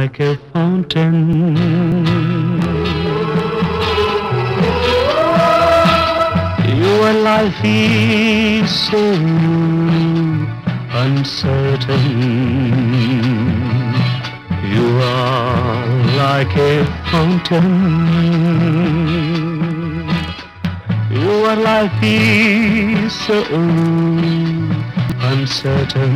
like a fountain. Your life is so uncertain. You are like a fountain. Your life is so uncertain.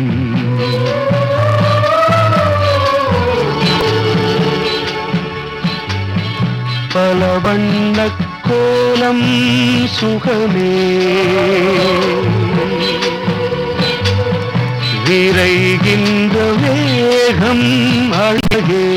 பல வண்ணக் கோலம் சுகமே விரைகின்ற வேகம் அழகே.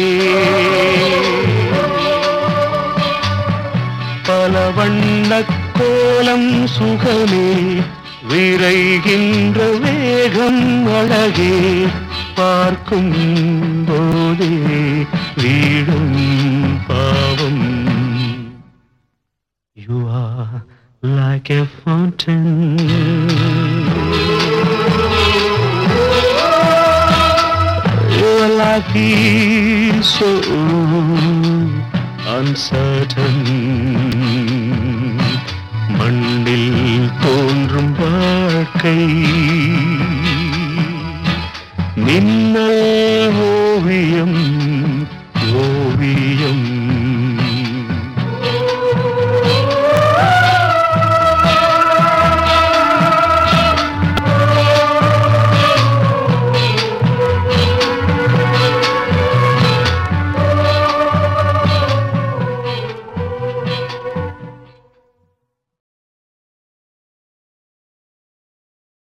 பல வண்ணக் கோலம் சுகமே விரைகின்ற வேகம் அழகே. பார்க்கும் போதே வீடும் பாவம். You are like a fountain. Your life is so uncertain. மண்ணில் தோன்றும் வாழ்க்கை மின்னல் ஓவியம் ஓவியம்.